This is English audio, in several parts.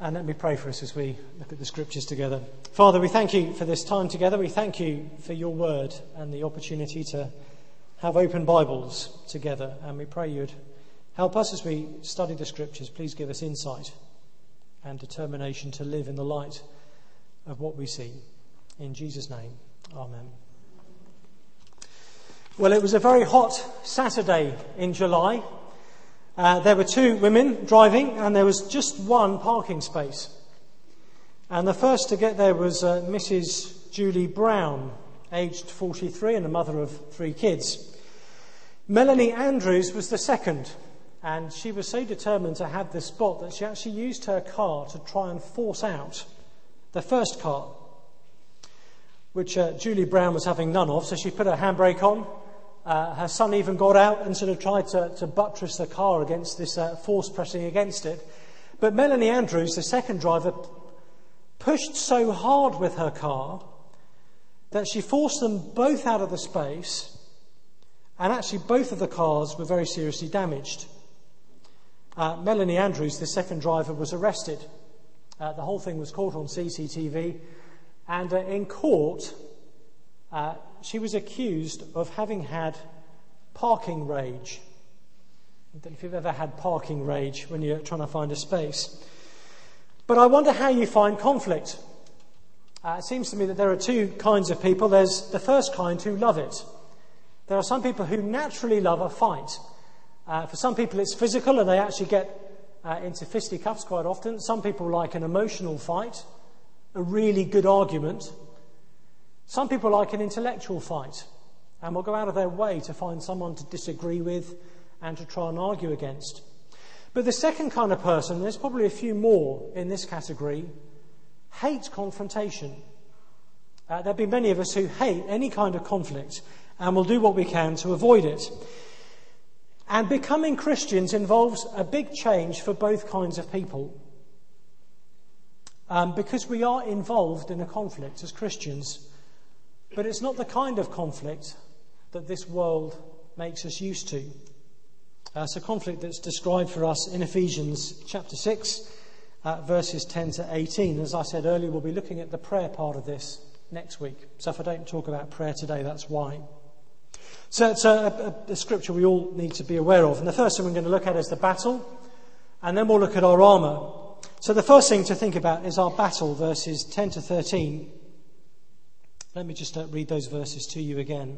And let me pray for us as we look at the scriptures together. Father, we thank you for this time together. We thank you for your word and the opportunity to have open Bibles together. And we pray you'd help us as we study the scriptures. Please give us insight and determination to live in the light of what we see. In Jesus' name, amen. Well, it was a very hot Saturday in July. There were two women driving and there was just one parking space. And the first to get there was Mrs. Julie Brown, aged 43 and a mother of 3 kids. Melanie Andrews was the second, and she was so determined to have this spot that she actually used her car to try and force out the first car, which Julie Brown was having none of, so she put her handbrake on. Her son even got out and sort of tried to buttress the car against this force pressing against it. But Melanie Andrews, the second driver, pushed so hard with her car that she forced them both out of the space, and actually both of the cars were very seriously damaged. Melanie Andrews, the second driver, was arrested. The whole thing was caught on CCTV, and in court she was accused of having had parking rage. I don't know if you've ever had parking rage when you're trying to find a space. But I wonder how you find conflict. It seems to me that there are two kinds of people. There's the first kind who love it. There are some people who naturally love a fight. For some people it's physical and they actually get into fisticuffs quite often. Some people like an emotional fight, a really good argument. Some people like an intellectual fight and will go out of their way to find someone to disagree with and to try and argue against. But the second kind of person, there's probably a few more in this category, hate confrontation. There'll be many of us who hate any kind of conflict and will do what we can to avoid it. And becoming Christians involves a big change for both kinds of people. Because we are involved in a conflict as Christians. But it's not the kind of conflict that this world makes us used to. It's a conflict that's described for us in Ephesians chapter 6, verses 10 to 18. As I said earlier, we'll be looking at the prayer part of this next week. So if I don't talk about prayer today, that's why. So it's a scripture we all need to be aware of. And the first thing we're going to look at is the battle, and then we'll look at our armour. So the first thing to think about is our battle, verses 10 to 13. Let me just read those verses to you again.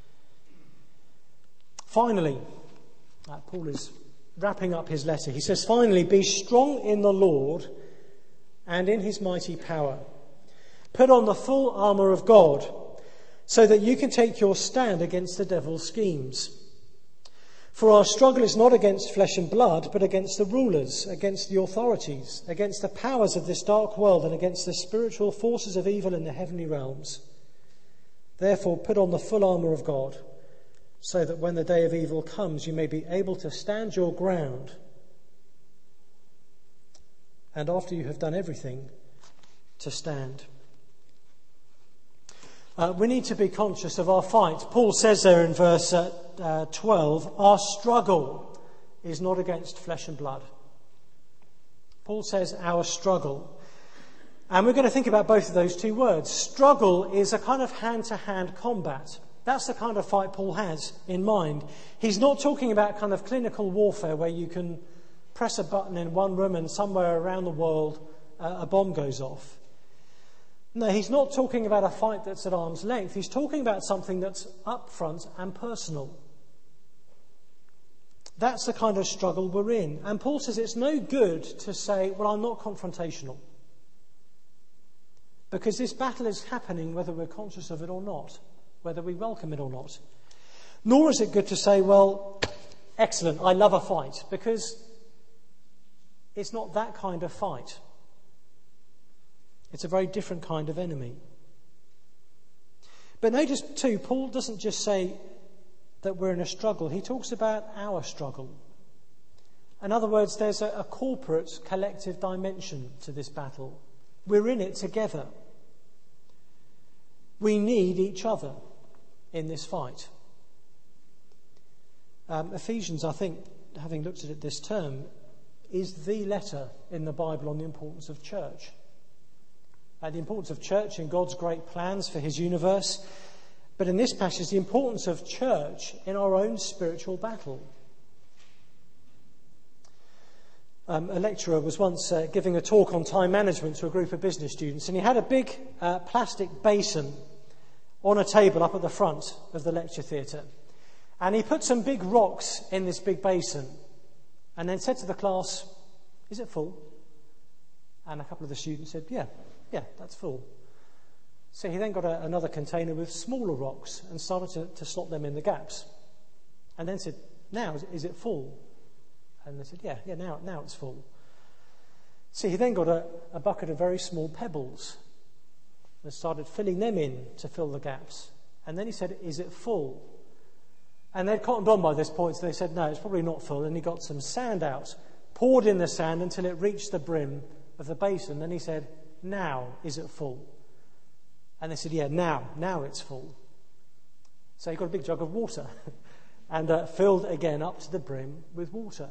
Finally, Paul is wrapping up his letter. He says, finally, be strong in the Lord and in his mighty power. Put on the full armour of God so that you can take your stand against the devil's schemes. For our struggle is not against flesh and blood, but against the rulers, against the authorities, against the powers of this dark world, and against the spiritual forces of evil in the heavenly realms. Therefore, put on the full armour of God, so that when the day of evil comes, you may be able to stand your ground. And after you have done everything, to stand. We need to be conscious of our fight. Paul says there in verse 12, our struggle is not against flesh and blood. Paul says our struggle. And we're going to think about both of those two words. Struggle is a kind of hand-to-hand combat. That's the kind of fight Paul has in mind. He's not talking about kind of clinical warfare where you can press a button in one room and somewhere around the world a bomb goes off. No, he's not talking about a fight that's at arm's length. He's talking about something that's up front and personal. That's the kind of struggle we're in. And Paul says it's no good to say, well, I'm not confrontational. Because this battle is happening whether we're conscious of it or not, whether we welcome it or not. Nor is it good to say, well, excellent, I love a fight, because it's not that kind of fight. It's a very different kind of enemy. But notice too, Paul doesn't just say that we're in a struggle. He talks about our struggle. In other words, there's a corporate, collective dimension to this battle. We're in it together. We need each other in this fight. Ephesians, I think, having looked at it this term, is the letter in the Bible on the importance of church. The importance of church in God's great plans for his universe. But in this passage, the importance of church in our own spiritual battle. A lecturer was once giving a talk on time management to a group of business students, and he had a big plastic basin on a table up at the front of the lecture theatre. And he put some big rocks in this big basin and then said to the class, "Is it full?" And a couple of the students said, yeah, that's full. So he then got another container with smaller rocks and started to slot them in the gaps. And then said, "Now, is it full?" And they said, yeah, now it's full. So he then got a bucket of very small pebbles and started filling them in to fill the gaps. And then he said, "Is it full?" And they'd cottoned on by this point, so they said, "No, it's probably not full." And he got some sand out, poured in the sand until it reached the brim of the basin. Then he said, "Now, is it full?" And they said, "Yeah, now it's full." So he got a big jug of water and filled again up to the brim with water.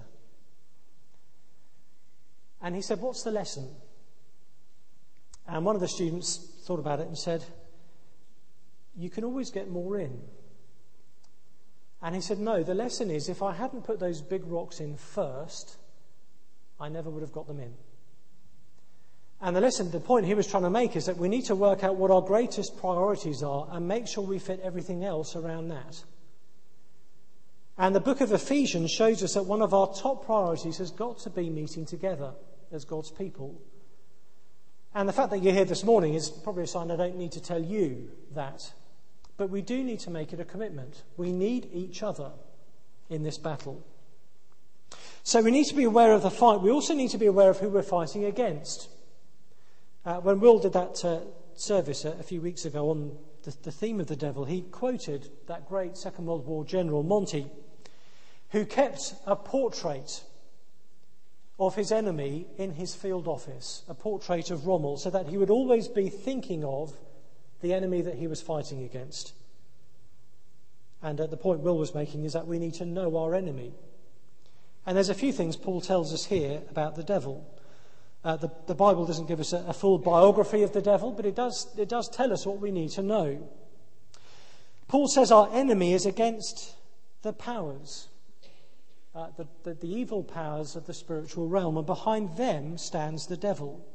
And he said, "What's the lesson?" And one of the students thought about it and said, "You can always get more in." And he said, "No, the lesson is if I hadn't put those big rocks in first, I never would have got them in." And the point he was trying to make is that we need to work out what our greatest priorities are and make sure we fit everything else around that. And the book of Ephesians shows us that one of our top priorities has got to be meeting together as God's people. And the fact that you're here this morning is probably a sign I don't need to tell you that. But we do need to make it a commitment. We need each other in this battle. So we need to be aware of the fight. We also need to be aware of who we're fighting against. When Will did that service a few weeks ago on the theme of the devil, he quoted that great Second World War general, Monty, who kept a portrait of his enemy in his field office, a portrait of Rommel, so that he would always be thinking of the enemy that he was fighting against. And the point Will was making is that we need to know our enemy. And there's a few things Paul tells us here about the devil. The Bible doesn't give us a full biography of the devil, but it does tell us what we need to know. Paul says our enemy is against the powers, the evil powers of the spiritual realm, and behind them stands the devil.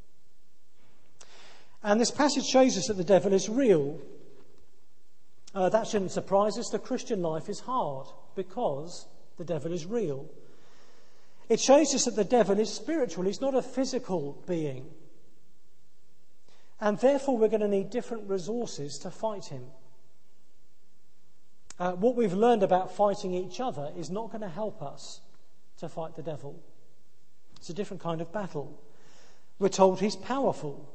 And this passage shows us that the devil is real. That shouldn't surprise us. The Christian life is hard because the devil is real. It shows us that the devil is spiritual. He's not a physical being. And therefore we're going to need different resources to fight him. What we've learned about fighting each other is not going to help us to fight the devil. It's a different kind of battle. We're told he's powerful.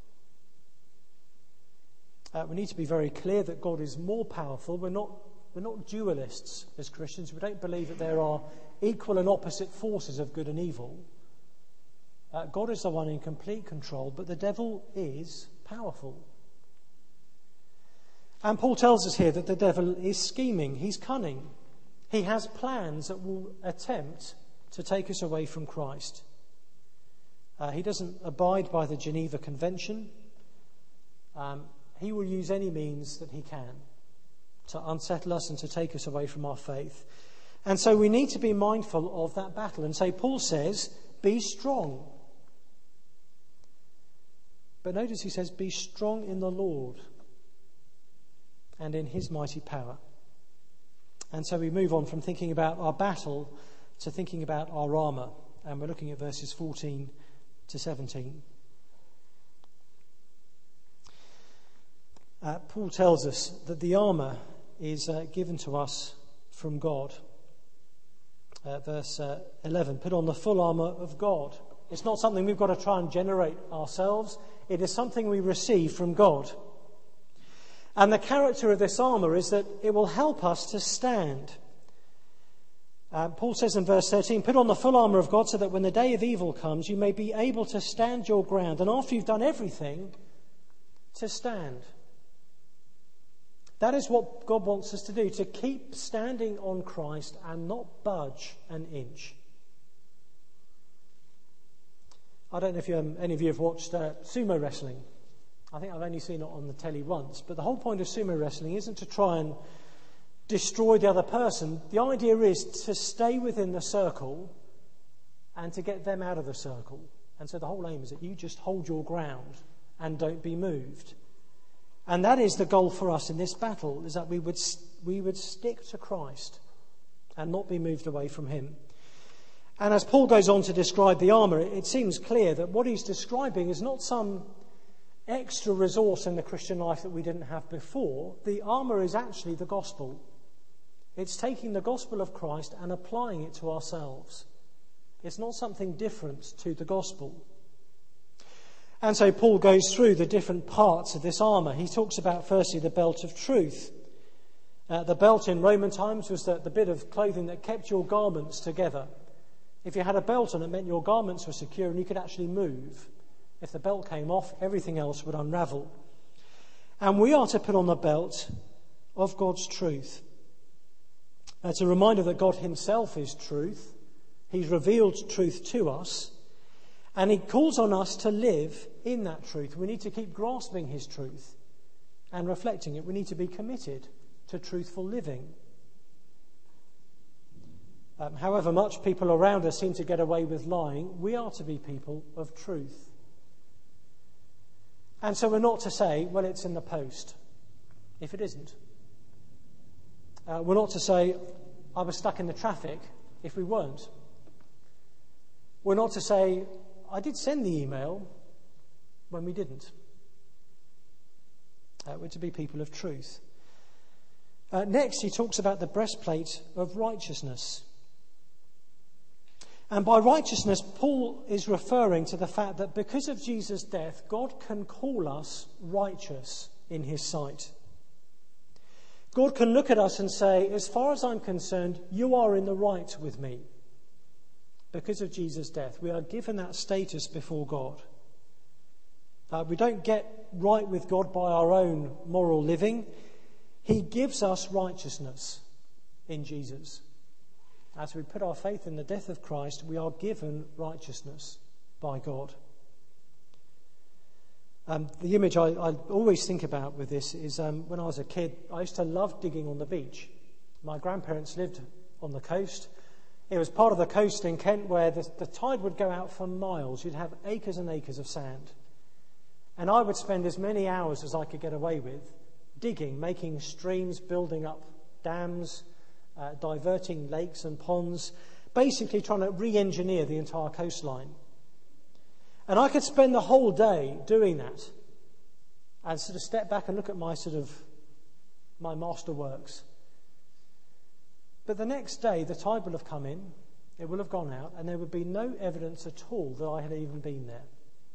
We need to be very clear that God is more powerful. We're not dualists as Christians. We don't believe that there are equal and opposite forces of good and evil. God is the one in complete control, but the devil is powerful. And Paul tells us here that the devil is scheming. He's cunning. He has plans that will attempt to take us away from Christ. He doesn't abide by the Geneva Convention. He will use any means that he can to unsettle us and to take us away from our faith. And so we need to be mindful of that battle. And so Paul says, be strong. But notice he says, be strong in the Lord and in his mighty power. And so we move on from thinking about our battle to thinking about our armour. And we're looking at verses 14 to 17. Paul tells us that the armour is given to us from God. Verse 11, put on the full armour of God. It's not something we've got to try and generate ourselves. It is something we receive from God. And the character of this armour is that it will help us to stand. Paul says in verse 13, put on the full armour of God so that when the day of evil comes, you may be able to stand your ground. And after you've done everything, to stand. That is what God wants us to do, to keep standing on Christ and not budge an inch. I don't know if any of you have watched sumo wrestling. I think I've only seen it on the telly once. But the whole point of sumo wrestling isn't to try and destroy the other person. The idea is to stay within the circle and to get them out of the circle. And so the whole aim is that you just hold your ground and don't be moved. And that is the goal for us in this battle, is that we would stick to Christ and not be moved away from him. And as Paul goes on to describe the armour, it seems clear that what he's describing is not some extra resource in the Christian life that we didn't have before. The armour is actually the gospel. It's taking the gospel of Christ and applying it to ourselves. It's not something different to the gospel. And so Paul goes through the different parts of this armour. He talks about, firstly, the belt of truth. The belt in Roman times was the bit of clothing that kept your garments together. If you had a belt on, it meant your garments were secure and you could actually move. If the belt came off, everything else would unravel. And we are to put on the belt of God's truth. It's a reminder that God himself is truth. He's revealed truth to us. And he calls on us to live in that truth. We need to keep grasping his truth and reflecting it. We need to be committed to truthful living. However much people around us seem to get away with lying, we are to be people of truth. And so we're not to say, well, it's in the post, if it isn't. We're not to say, I was stuck in the traffic, if we weren't. We're not to say, I did send the email, when we didn't. We're to be people of truth. Next, he talks about the breastplate of righteousness. And by righteousness, Paul is referring to the fact that because of Jesus' death, God can call us righteous in his sight. God can look at us and say, as far as I'm concerned, you are in the right with me. Because of Jesus' death, we are given that status before God. We don't get right with God by our own moral living. He gives us righteousness in Jesus. As we put our faith in the death of Christ, we are given righteousness by God. The image I always think about with this is when I was a kid, I used to love digging on the beach. My grandparents lived on the coast. It was part of the coast in Kent where the tide would go out for miles. You'd have acres and acres of sand. And I would spend as many hours as I could get away with digging, making streams, building up dams, diverting lakes and ponds, basically trying to re-engineer the entire coastline. And I could spend the whole day doing that and sort of step back and look at my masterworks. But the next day, the tide will have come in, it will have gone out, and there would be no evidence at all that I had even been there.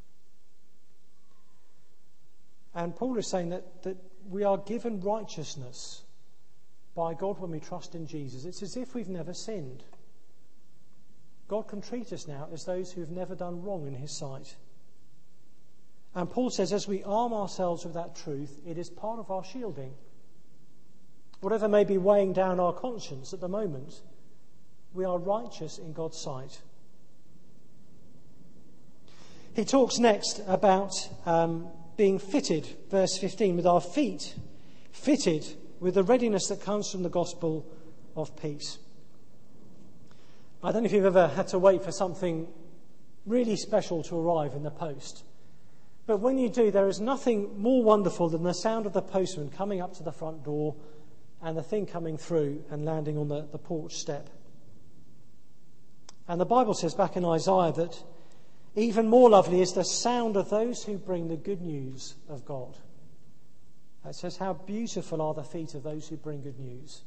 And Paul is saying that we are given righteousness by God when we trust in Jesus. It's as if we've never sinned. God can treat us now as those who've never done wrong in his sight. And Paul says, as we arm ourselves with that truth, it is part of our shielding. Whatever may be weighing down our conscience at the moment, we are righteous in God's sight. He talks next about being fitted, verse 15, with our feet fitted with the readiness that comes from the gospel of peace. I don't know if you've ever had to wait for something really special to arrive in the post. But when you do, there is nothing more wonderful than the sound of the postman coming up to the front door and the thing coming through and landing on the porch step. And the Bible says back in Isaiah that even more lovely is the sound of those who bring the good news of God. It says, how beautiful are the feet of those who bring good news.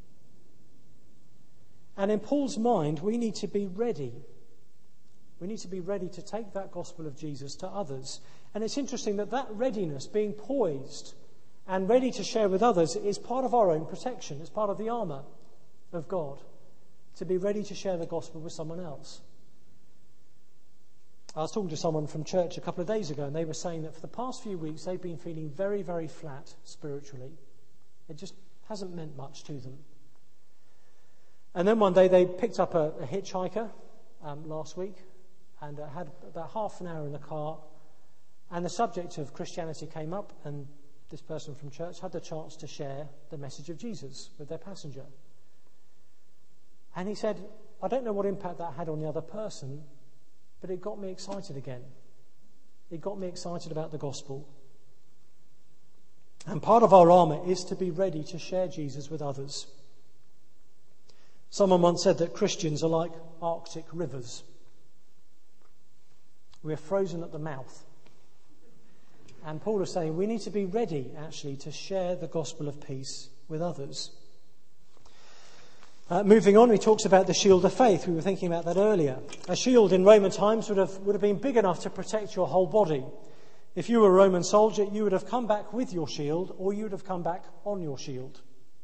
And in Paul's mind, we need to be ready. We need to be ready to take that gospel of Jesus to others. And it's interesting that readiness, being poised and ready to share with others, is part of our own protection. It's part of the armour of God, to be ready to share the gospel with someone else. I was talking to someone from church a couple of days ago, and they were saying that for the past few weeks they've been feeling very, very flat spiritually. It just hasn't meant much to them. And then one day they picked up a hitchhiker last week, and had about half an hour in the car, and the subject of Christianity came up, and this person from church had the chance to share the message of Jesus with their passenger. And he said, I don't know what impact that had on the other person, but it got me excited again. It got me excited about the gospel. And part of our armour is to be ready to share Jesus with others. Someone once said that Christians are like Arctic rivers. We're frozen at the mouth. And Paul is saying we need to be ready, actually, to share the gospel of peace with others. Moving on, he talks about the shield of faith. We were thinking about that earlier. A shield in Roman times would have been big enough to protect your whole body. If you were a Roman soldier, you would have come back with your shield, or you would have come back on your shield.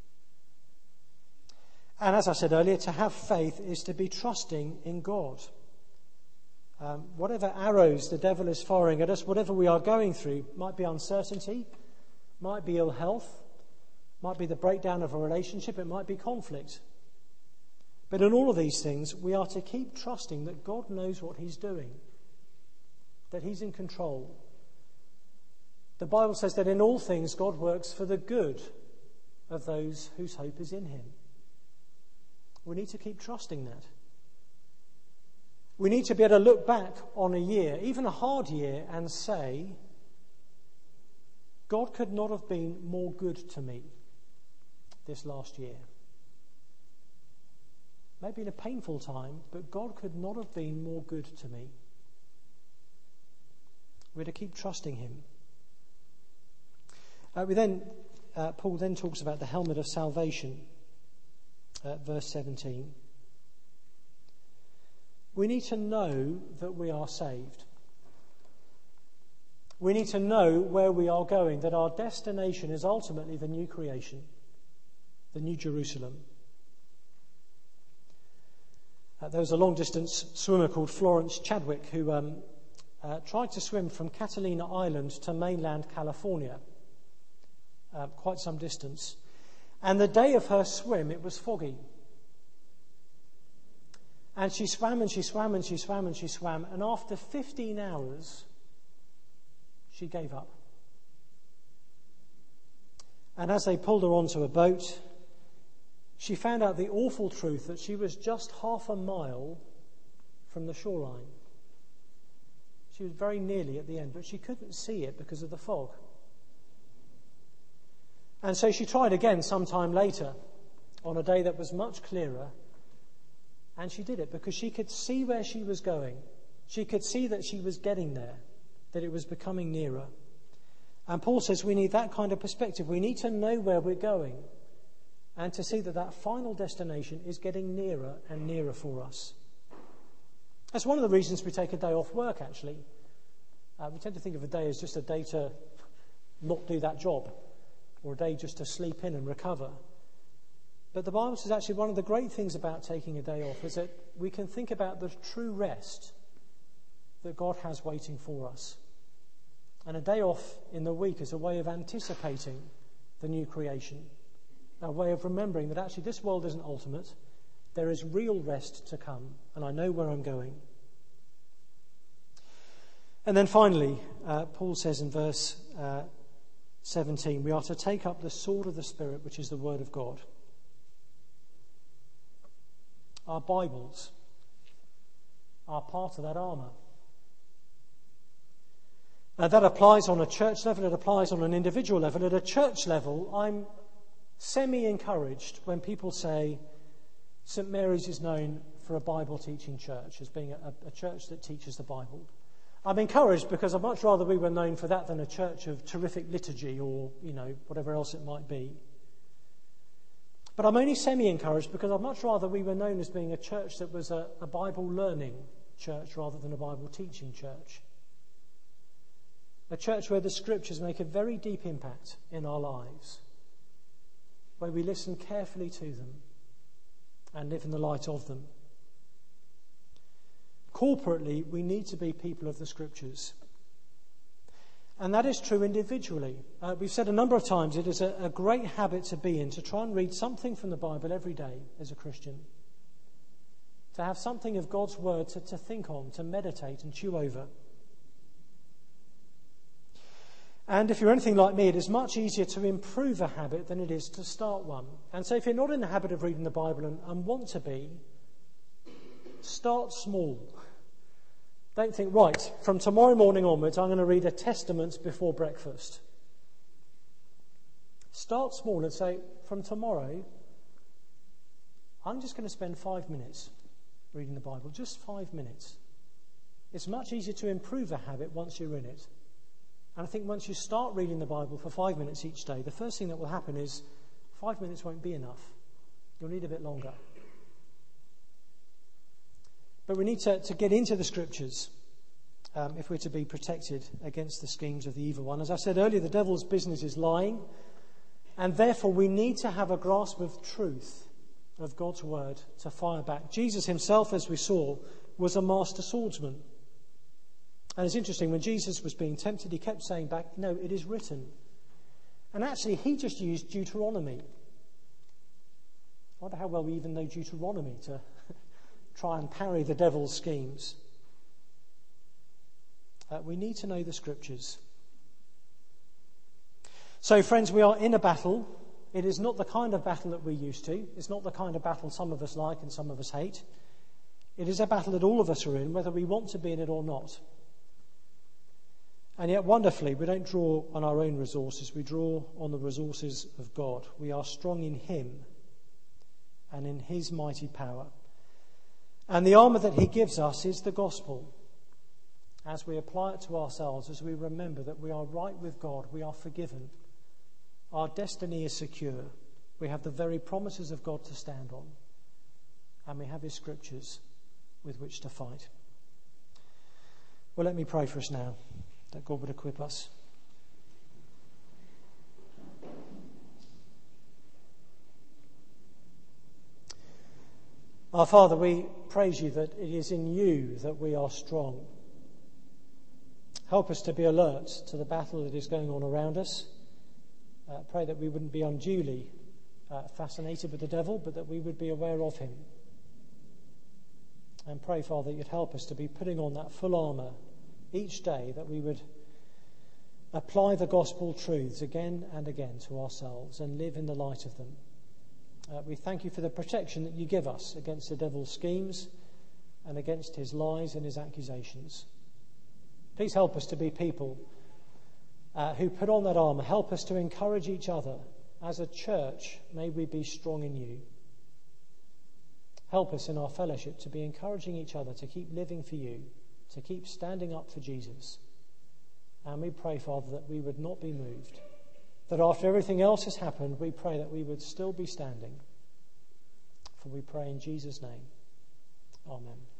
And as I said earlier, to have faith is to be trusting in God. Whatever arrows the devil is firing at us, whatever we are going through, might be uncertainty, might be ill health, might be the breakdown of a relationship, it might be conflict. But in all of these things, we are to keep trusting that God knows what he's doing, that he's in control. The Bible says that in all things God works for the good of those whose hope is in him. We need to keep trusting that. We need to be able to look back on a year, even a hard year, and say, God could not have been more good to me this last year. Maybe in a painful time, but God could not have been more good to me. We're to keep trusting him. Paul then talks about the helmet of salvation, verse 17. We need to know that we are saved. We need to know where we are going, that our destination is ultimately the new creation, the new Jerusalem. There was a long-distance swimmer called Florence Chadwick who tried to swim from Catalina Island to mainland California, quite some distance. And the day of her swim, it was foggy. And she swam and she swam and she swam and she swam. And after 15 hours, she gave up. And as they pulled her onto a boat, she found out the awful truth that she was just half a mile from the shoreline. She was very nearly at the end, but she couldn't see it because of the fog. And so she tried again sometime later on a day that was much clearer. And she did it because she could see where she was going. She could see that she was getting there, that it was becoming nearer. And Paul says we need that kind of perspective. We need to know where we're going and to see that that final destination is getting nearer and nearer for us. That's one of the reasons we take a day off work, actually. We tend to think of a day as just a day to not do that job, or a day just to sleep in and recover. But the Bible says actually one of the great things about taking a day off is that we can think about the true rest that God has waiting for us. And a day off in the week is a way of anticipating the new creation, a way of remembering that actually this world isn't ultimate. There is real rest to come, and I know where I'm going. And then finally, Paul says in verse 17, we are to take up the sword of the Spirit, which is the word of God. Our Bibles are part of that armour. That applies on a church level, it applies on an individual level. At a church level, I'm semi-encouraged when people say St. Mary's is known for a Bible teaching church, as being a church that teaches the Bible. I'm encouraged because I'd much rather we were known for that than a church of terrific liturgy or, whatever else it might be. But I'm only semi-encouraged because I'd much rather we were known as being a church that was a Bible learning church rather than a Bible teaching church. A church where the scriptures make a very deep impact in our lives, where we listen carefully to them and live in the light of them. Corporately, we need to be people of the scriptures. And that is true individually. We've said a number of times it is a great habit to be in, to try and read something from the Bible every day as a Christian. to have something of God's word to think on, to meditate and chew over. And if you're anything like me, it is much easier to improve a habit than it is to start one. And so if you're not in the habit of reading the Bible and want to be, start small. Don't think, right, from tomorrow morning onwards, I'm going to read a Testament before breakfast. Start small and say, from tomorrow, I'm just going to spend 5 minutes reading the Bible, just 5 minutes. It's much easier to improve a habit once you're in it. And I think once you start reading the Bible for 5 minutes each day, the first thing that will happen is 5 minutes won't be enough. You'll need a bit longer. But we need to get into the Scriptures if we're to be protected against the schemes of the evil one. As I said earlier, the devil's business is lying, and therefore we need to have a grasp of truth of God's word to fire back. Jesus himself, as we saw, was a master swordsman. And it's interesting, when Jesus was being tempted, he kept saying back, no, it is written. And actually, he just used Deuteronomy. I wonder how well we even know Deuteronomy to try and parry the devil's schemes. We need to know the Scriptures. So, friends, we are in a battle. It is not the kind of battle that we're used to. It's not the kind of battle some of us like and some of us hate. It is a battle that all of us are in, whether we want to be in it or not. And yet, wonderfully, we don't draw on our own resources. We draw on the resources of God. We are strong in him and in his mighty power. And the armour that he gives us is the gospel. As we apply it to ourselves, as we remember that we are right with God, we are forgiven. Our destiny is secure. We have the very promises of God to stand on. And we have his Scriptures with which to fight. Well, let me pray for us now, that God would equip us. Our Father, we praise you that it is in you that we are strong. Help us to be alert to the battle that is going on around us. Pray that we wouldn't be unduly fascinated with the devil, but that we would be aware of him. And pray, Father, that you'd help us to be putting on that full armour each day, that we would apply the gospel truths again and again to ourselves and live in the light of them. We thank you for the protection that you give us against the devil's schemes and against his lies and his accusations. Please help us to be people who put on that armour. Help us to encourage each other. As a church, may we be strong in you. Help us in our fellowship to be encouraging each other to keep living for you, to keep standing up for Jesus. And we pray, Father, that we would not be moved, that after everything else has happened, we pray that we would still be standing. For we pray in Jesus' name. Amen.